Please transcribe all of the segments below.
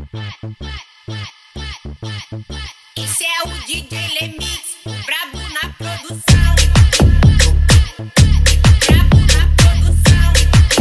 Esse é o DJ Lemix, brabo na produção. Brabo na produção.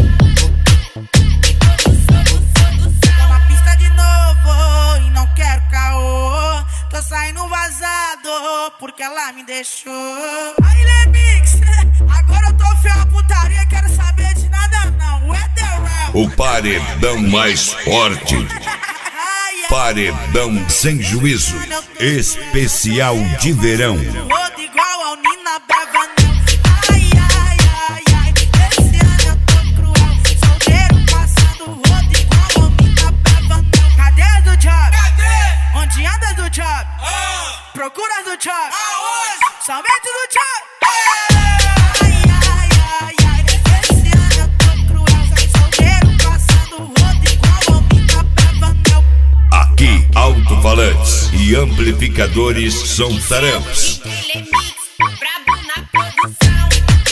Tô na pista de novo e não quero caô. Tô saindo vazado porque ela me deixou. Aí Lemix, agora eu tô feio a putaria, quero saber de nada não. O paredão mais forte. Paredão sem juízo. Especial de verão. Rodo igual ao Nina Brava não. Ai, ai, ai, ai. Esse ano eu tô cruel. Solteiro passando rodo igual ao Nina Brava não. Cadê do job? Cadê? Onde anda do job? Procura do job? Aonde? Somente do job. Ai, ai, ai, ai. Esse ano eu tô cruel. Solteiro passando rodo igual ao Nina Brava não. Aqui, alto-falantes e amplificadores Sontarãs. Lemix, brabo na produção.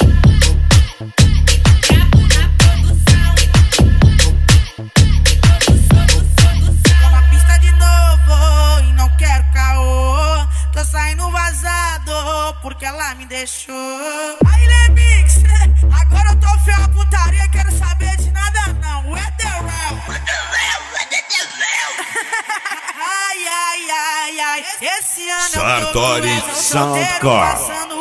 Brabo na produção. Tô na pista de novo e não quero caô. Tô saindo vazado porque ela me deixou. Aí Lemix, agora eu tô feio a putaria, quero saber de nada não. Ai, ai, ai, ai. Esse ano eu tô Sartori cruel, solteiro Soundcore. passando